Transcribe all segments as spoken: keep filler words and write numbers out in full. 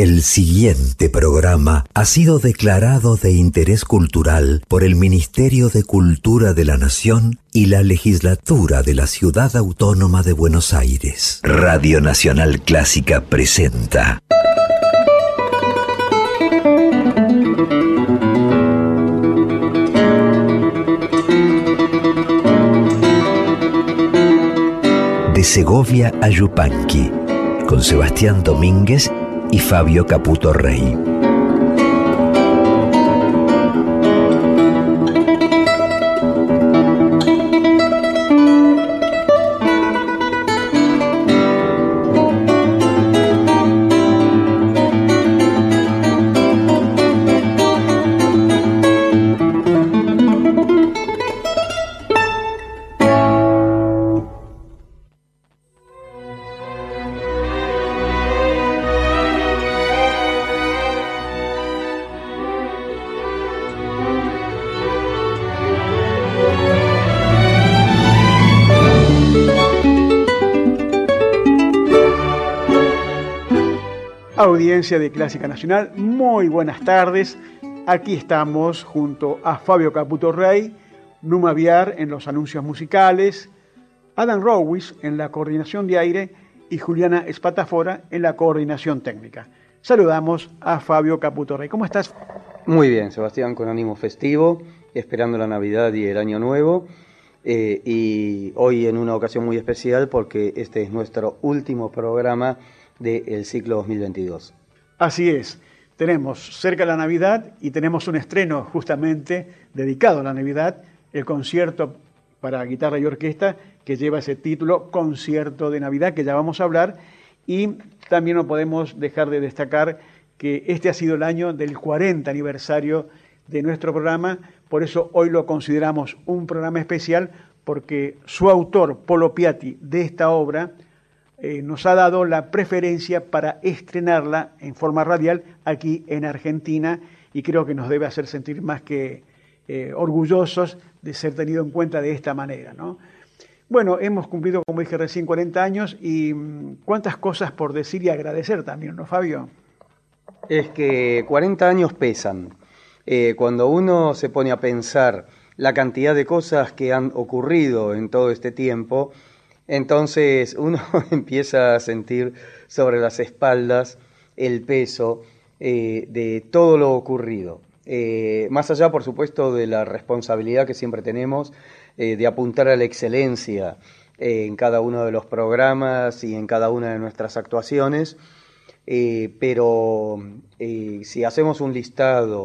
El siguiente programa ha sido declarado de interés cultural por el Ministerio de Cultura de la Nación y la Legislatura de la Ciudad Autónoma de Buenos Aires. Radio Nacional Clásica presenta De Segovia a Yupanqui, con Sebastián Domínguez y Fabio Caputo Rey. Audiencia de Clásica Nacional, muy buenas tardes. Aquí estamos junto a Fabio Caputo Rey, Numa Viar en los anuncios musicales, Adam Rowis en la coordinación de aire y Juliana Espatafora en la coordinación técnica. Saludamos a Fabio Caputo Rey. ¿Cómo estás? Muy bien, Sebastián, con ánimo festivo, esperando la Navidad y el Año Nuevo. Eh, y hoy en una ocasión muy especial porque este es nuestro último programa del ciclo dos mil veintidós. Así es, tenemos cerca la Navidad y tenemos un estreno justamente dedicado a la Navidad, el concierto para guitarra y orquesta que lleva ese título, Concierto de Navidad, que ya vamos a hablar, y también no podemos dejar de destacar que este ha sido el año del cuarenta aniversario de nuestro programa, por eso hoy lo consideramos un programa especial, porque su autor, Polo Piatti, de esta obra, Eh, nos ha dado la preferencia para estrenarla en forma radial aquí en Argentina y creo que nos debe hacer sentir más que eh, orgullosos de ser tenido en cuenta de esta manera, ¿no? Bueno, hemos cumplido, como dije recién, cuarenta años y mmm, cuántas cosas por decir y agradecer también, ¿no, Fabio? Es que cuarenta años pesan. Eh, cuando uno se pone a pensar la cantidad de cosas que han ocurrido en todo este tiempo, entonces uno empieza a sentir sobre las espaldas el peso eh, de todo lo ocurrido. Eh, más allá, por supuesto, de la responsabilidad que siempre tenemos eh, de apuntar a la excelencia eh, en cada uno de los programas y en cada una de nuestras actuaciones, eh, pero eh, si hacemos un listado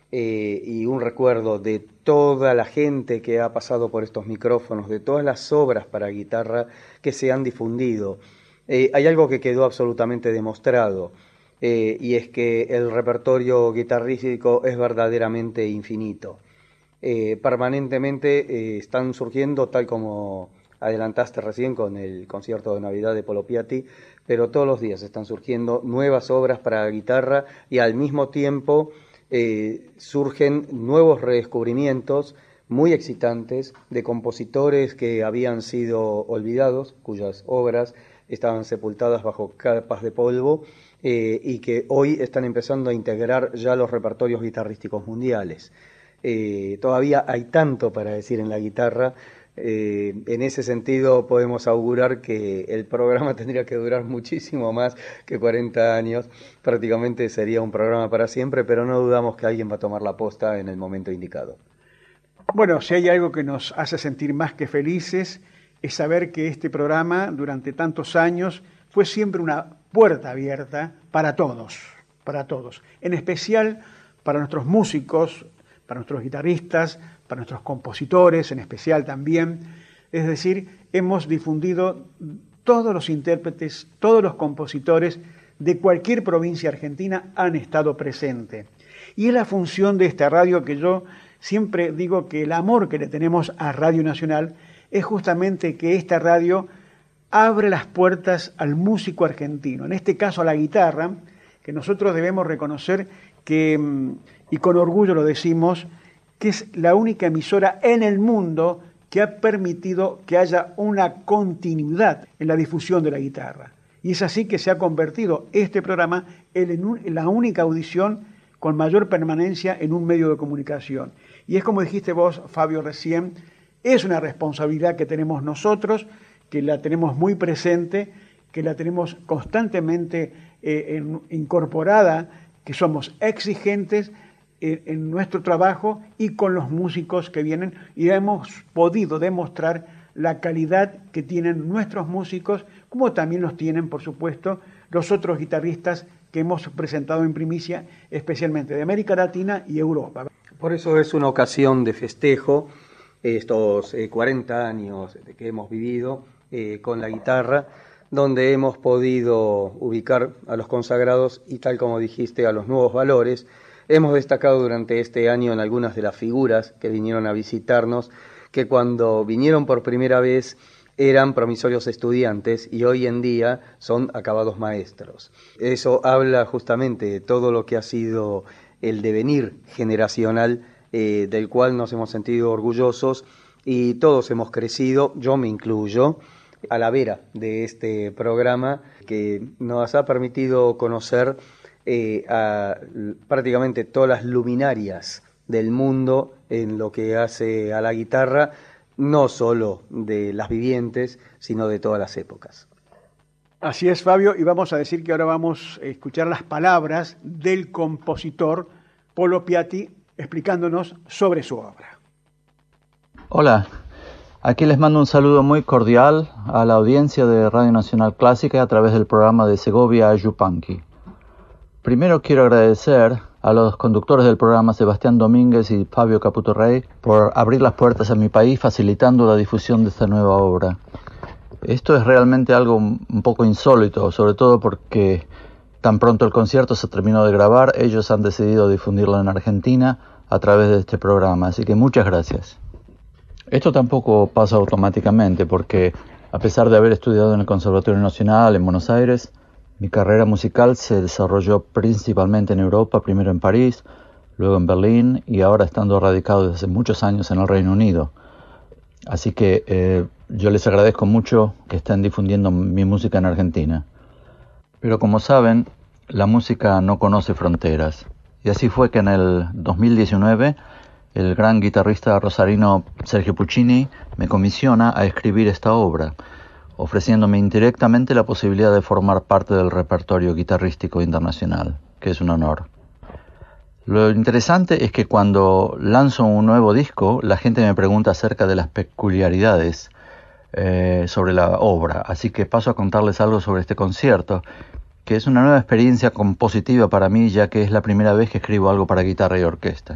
Eh, y un recuerdo de toda la gente que ha pasado por estos micrófonos, de todas las obras para guitarra que se han difundido, eh, hay algo que quedó absolutamente demostrado, eh, y es que el repertorio guitarrístico es verdaderamente infinito. Eh, permanentemente eh, están surgiendo, tal como adelantaste recién con el concierto de Navidad de Polo Piatti, pero todos los días están surgiendo nuevas obras para guitarra y al mismo tiempo Eh, surgen nuevos redescubrimientos muy excitantes de compositores que habían sido olvidados, cuyas obras estaban sepultadas bajo capas de polvo eh, y que hoy están empezando a integrar ya los repertorios guitarrísticos mundiales. Eh, todavía hay tanto para decir en la guitarra. Eh, en ese sentido podemos augurar que el programa tendría que durar muchísimo más que cuarenta años, prácticamente sería un programa para siempre, pero no dudamos que alguien va a tomar la posta en el momento indicado. Bueno, si hay algo que nos hace sentir más que felices es saber que este programa durante tantos años fue siempre una puerta abierta para todos, para todos, en especial para nuestros músicos, para nuestros guitarristas, para nuestros compositores en especial también. Es decir, hemos difundido todos los intérpretes, todos los compositores de cualquier provincia argentina han estado presentes. Y es la función de esta radio que yo siempre digo que el amor que le tenemos a Radio Nacional es justamente que esta radio abre las puertas al músico argentino, en este caso a la guitarra, que nosotros debemos reconocer que, y con orgullo lo decimos, que es la única emisora en el mundo que ha permitido que haya una continuidad en la difusión de la guitarra. Y es así que se ha convertido este programa en, un, en la única audición con mayor permanencia en un medio de comunicación. Y es como dijiste vos, Fabio, recién, es una responsabilidad que tenemos nosotros, que la tenemos muy presente, que la tenemos constantemente eh, en, incorporada, que somos exigentes en, en nuestro trabajo y con los músicos que vienen, y hemos podido demostrar la calidad que tienen nuestros músicos, como también los tienen, por supuesto, los otros guitarristas que hemos presentado en primicia, especialmente de América Latina y Europa. Por eso es una ocasión de festejo, estos eh, cuarenta años que hemos vivido eh, con la guitarra, donde hemos podido ubicar a los consagrados y, tal como dijiste, a los nuevos valores. Hemos destacado durante este año en algunas de las figuras que vinieron a visitarnos, que cuando vinieron por primera vez eran promisorios estudiantes y hoy en día son acabados maestros. Eso habla justamente de todo lo que ha sido el devenir generacional eh, del cual nos hemos sentido orgullosos y todos hemos crecido, yo me incluyo, a la vera de este programa que nos ha permitido conocer eh, a prácticamente todas las luminarias del mundo en lo que hace a la guitarra, no solo de las vivientes, sino de todas las épocas. Así es, Fabio, y vamos a decir que ahora vamos a escuchar las palabras del compositor Polo Piatti explicándonos sobre su obra. Hola, aquí les mando un saludo muy cordial a la audiencia de Radio Nacional Clásica a través del programa de Segovia Yupanqui. Primero quiero agradecer a los conductores del programa Sebastián Domínguez y Fabio Caputo Rey por abrir las puertas a mi país facilitando la difusión de esta nueva obra. Esto es realmente algo un poco insólito, sobre todo porque tan pronto el concierto se terminó de grabar, ellos han decidido difundirlo en Argentina a través de este programa, así que muchas gracias. Esto tampoco pasa automáticamente porque, a pesar de haber estudiado en el Conservatorio Nacional en Buenos Aires, mi carrera musical se desarrolló principalmente en Europa, primero en París, luego en Berlín y ahora estando radicado desde hace muchos años en el Reino Unido. Así que eh, yo les agradezco mucho que estén difundiendo mi música en Argentina. Pero como saben, la música no conoce fronteras. Y así fue que en el dos mil diecinueve el gran guitarrista rosarino Sergio Puccini me comisiona a escribir esta obra, ofreciéndome indirectamente la posibilidad de formar parte del repertorio guitarrístico internacional, que es un honor. Lo interesante es que cuando lanzo un nuevo disco, la gente me pregunta acerca de las peculiaridades eh, sobre la obra, así que paso a contarles algo sobre este concierto, que es una nueva experiencia compositiva para mí, ya que es la primera vez que escribo algo para guitarra y orquesta.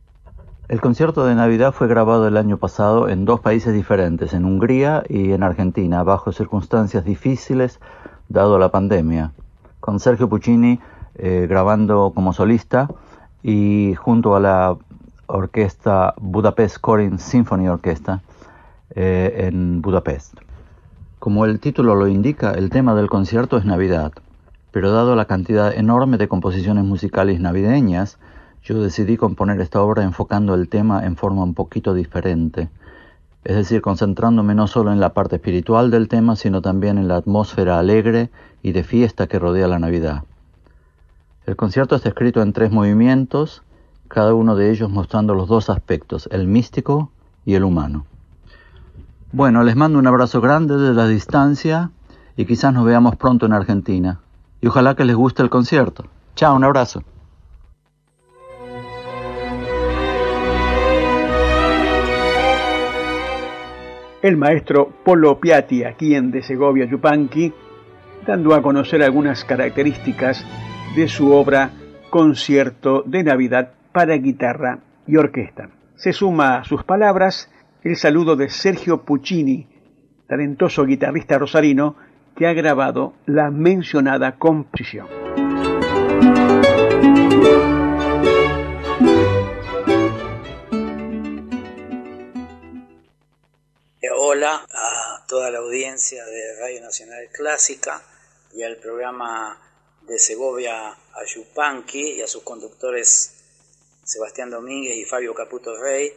El concierto de Navidad fue grabado el año pasado en dos países diferentes, en Hungría y en Argentina, bajo circunstancias difíciles dado la pandemia, con Sergio Puccini eh, grabando como solista y junto a la orquesta Budapest Corinth Symphony Orchestra eh, en Budapest. Como el título lo indica, el tema del concierto es Navidad, pero dado la cantidad enorme de composiciones musicales navideñas, yo decidí componer esta obra enfocando el tema en forma un poquito diferente, es decir, concentrándome no solo en la parte espiritual del tema, sino también en la atmósfera alegre y de fiesta que rodea la Navidad. El concierto está escrito en tres movimientos, cada uno de ellos mostrando los dos aspectos, el místico y el humano. Bueno, les mando un abrazo grande desde la distancia y quizás nos veamos pronto en Argentina. Y ojalá que les guste el concierto. Chao, un abrazo. El maestro Polo Piatti, aquí en De Segovia Yupanqui, dando a conocer algunas características de su obra Concierto de Navidad para guitarra y orquesta. Se suma a sus palabras el saludo de Sergio Puccini, talentoso guitarrista rosarino que ha grabado la mencionada composición. Hola a toda la audiencia de Radio Nacional Clásica y al programa de Segovia a Yupanqui y a sus conductores Sebastián Domínguez y Fabio Caputo Rey,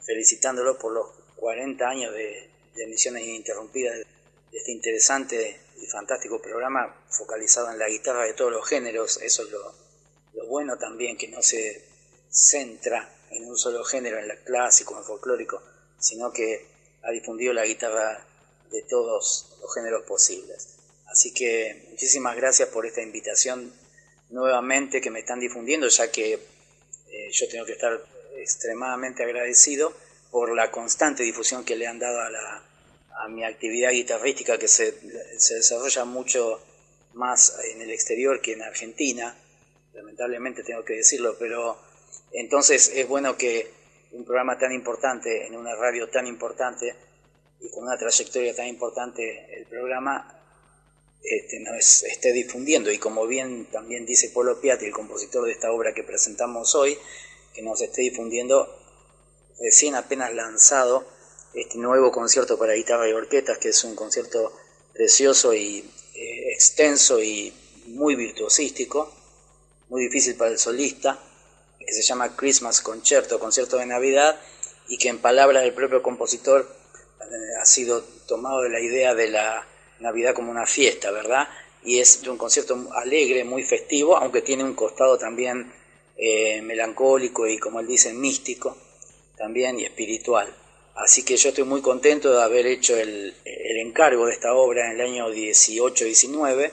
felicitándolo por los cuarenta años de, de emisiones ininterrumpidas de este interesante y fantástico programa focalizado en la guitarra de todos los géneros. Eso es lo, lo bueno también, que no se centra en un solo género, en el clásico, en el folclórico, sino que ha difundido la guitarra de todos los géneros posibles. Así que muchísimas gracias por esta invitación nuevamente que me están difundiendo, ya que eh, yo tengo que estar extremadamente agradecido por la constante difusión que le han dado a, la, a mi actividad guitarrística, que se, se desarrolla mucho más en el exterior que en Argentina, lamentablemente tengo que decirlo, pero entonces es bueno que un programa tan importante, en una radio tan importante y con una trayectoria tan importante, el programa este, nos esté difundiendo, y como bien también dice Polo Piatti, el compositor de esta obra que presentamos hoy, que nos esté difundiendo recién apenas lanzado este nuevo concierto para guitarra y orquestas, que es un concierto precioso y eh, extenso y muy virtuosístico, muy difícil para el solista, que se llama Christmas Concerto, concierto de Navidad, y que en palabras del propio compositor eh, ha sido tomado de la idea de la Navidad como una fiesta, ¿verdad? Y es un concierto alegre, muy festivo, aunque tiene un costado también eh, melancólico y, como él dice, místico también, y espiritual. Así que yo estoy muy contento de haber hecho el, el encargo de esta obra en el año dieciocho diecinueve,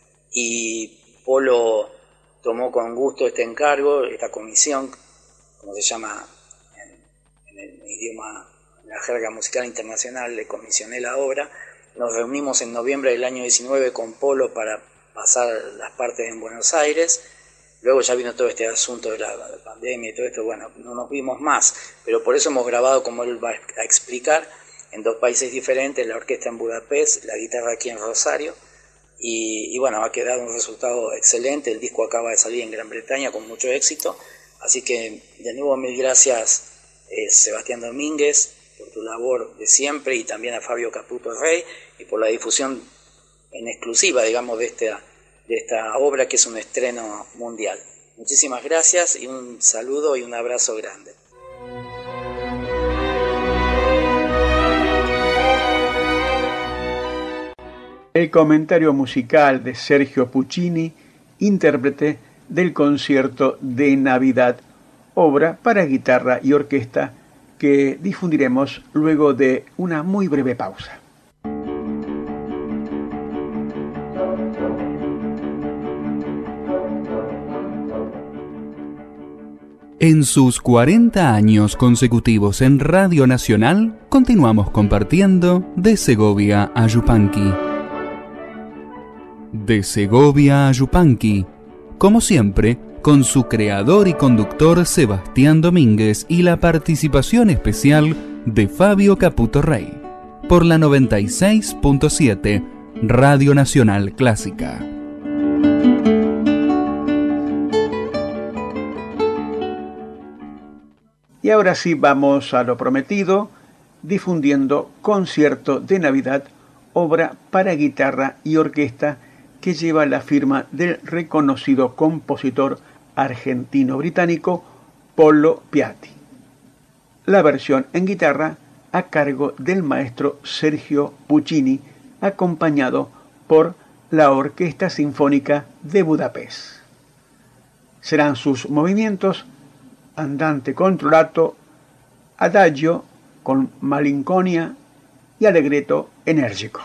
y Polo tomó con gusto este encargo, esta comisión, como se llama en, en el idioma, en la jerga musical internacional, le comisioné la obra. Nos reunimos en noviembre del año diecinueve con Polo para pasar las partes en Buenos Aires. Luego ya vino todo este asunto de la, de la pandemia y todo esto, bueno, no nos vimos más, pero por eso hemos grabado, como él va a explicar, en dos países diferentes, la orquesta en Budapest, la guitarra aquí en Rosario, y, y bueno, ha quedado un resultado excelente. El disco acaba de salir en Gran Bretaña con mucho éxito, así que de nuevo mil gracias eh, Sebastián Domínguez por tu labor de siempre, y también a Fabio Caputo Rey, y por la difusión en exclusiva, digamos, de esta, de esta obra, que es un estreno mundial. Muchísimas gracias y un saludo y un abrazo grande. El comentario musical de Sergio Puccini, intérprete del concierto de Navidad, obra para guitarra y orquesta, que difundiremos luego de una muy breve pausa. En sus cuarenta años consecutivos en Radio Nacional, continuamos compartiendo De Segovia a Yupanqui. De Segovia a Yupanqui, como siempre, con su creador y conductor Sebastián Domínguez y la participación especial de Fabio Caputo Rey, por la noventa y seis punto siete Radio Nacional Clásica. Y ahora sí vamos a lo prometido, difundiendo Concierto de Navidad, obra para guitarra y orquesta, que lleva la firma del reconocido compositor argentino-británico Polo Piatti. La versión en guitarra a cargo del maestro Sergio Puccini, acompañado por la Orquesta Sinfónica de Budapest. Serán sus movimientos andante controlato, adagio con malinconia y allegretto enérgico.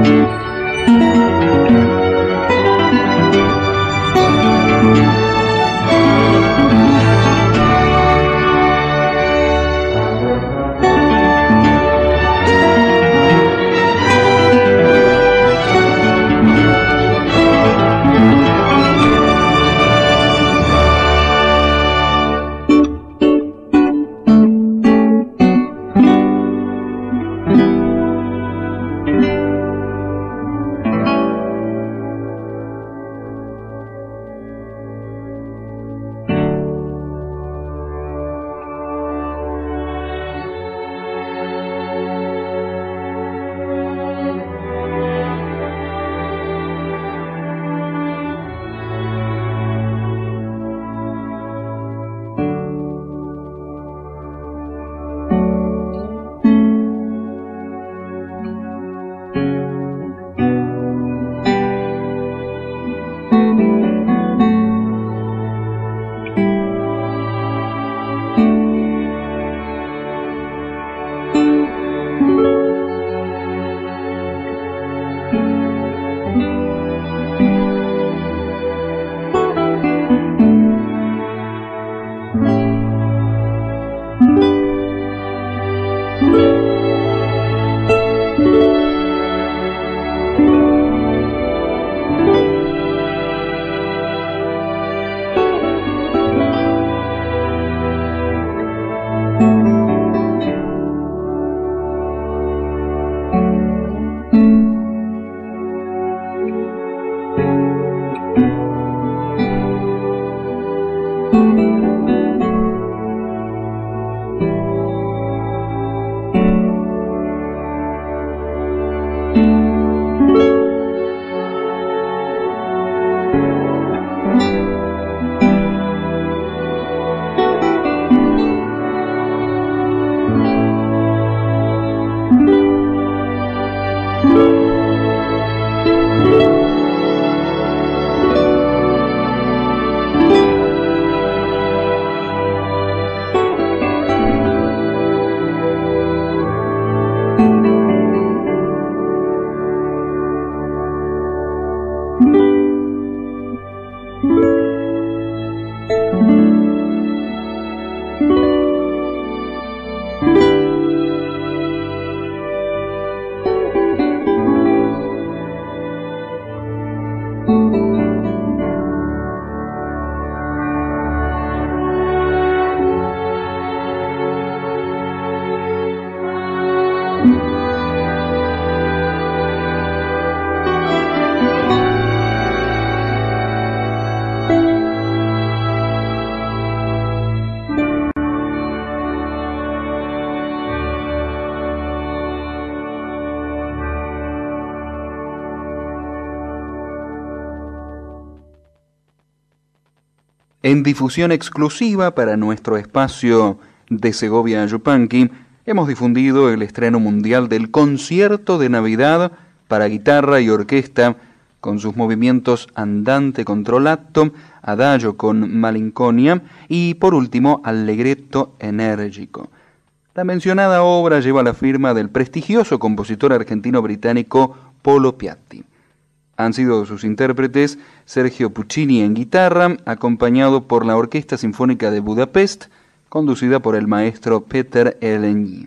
En difusión exclusiva para nuestro espacio de Segovia Yupanqui, hemos difundido el estreno mundial del concierto de Navidad para guitarra y orquesta, con sus movimientos andante controlato, adagio con malinconia y, por último, allegretto enérgico. La mencionada obra lleva la firma del prestigioso compositor argentino-británico Polo Piatti. Han sido sus intérpretes Sergio Puccini en guitarra, acompañado por la Orquesta Sinfónica de Budapest, conducida por el maestro Peter Elenyi.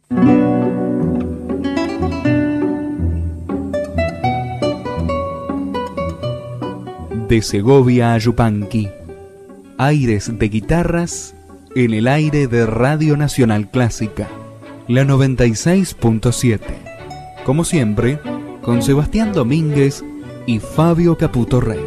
De Segovia a Yupanqui, aires de guitarras en el aire de Radio Nacional Clásica, la noventa y seis punto siete. Como siempre, con Sebastián Domínguez y Fabio Caputo Rey.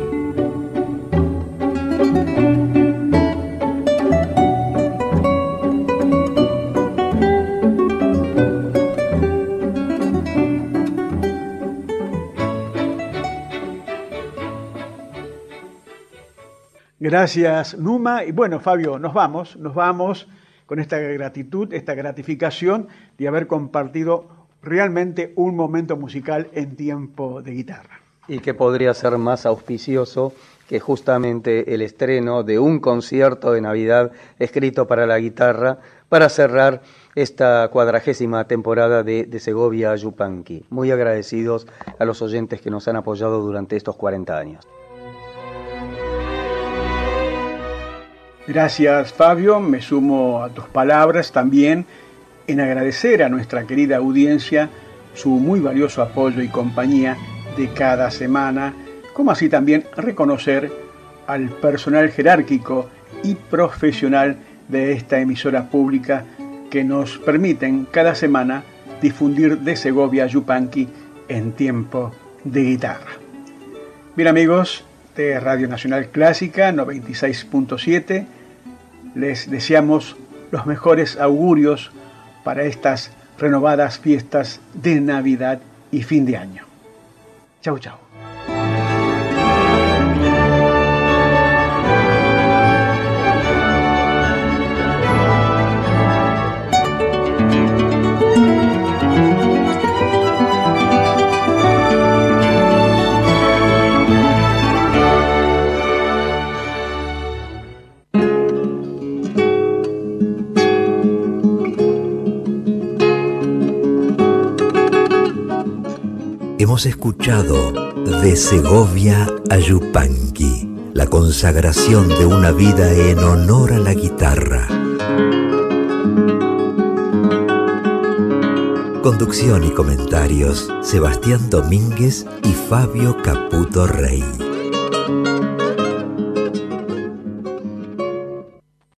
Gracias, Numa. Y bueno, Fabio, nos vamos, nos vamos con esta gratitud, esta gratificación de haber compartido realmente un momento musical en tiempo de guitarra. Y que podría ser más auspicioso que justamente el estreno de un concierto de Navidad escrito para la guitarra, para cerrar esta cuadragésima temporada de, de Segovia Yupanqui. Muy agradecidos a los oyentes que nos han apoyado durante estos cuarenta años. Gracias, Fabio. Me sumo a tus palabras también en agradecer a nuestra querida audiencia su muy valioso apoyo y compañía de cada semana, como así también reconocer al personal jerárquico y profesional de esta emisora pública que nos permiten cada semana difundir de Segovia Yupanqui en tiempo de guitarra. Bien, amigos de Radio Nacional Clásica noventa y seis punto siete, les deseamos los mejores augurios para estas renovadas fiestas de Navidad y fin de año. Chau, chau. Hemos escuchado De Segovia a Yupanqui, la consagración de una vida en honor a la guitarra. Conducción y comentarios, Sebastián Domínguez y Fabio Caputo Rey.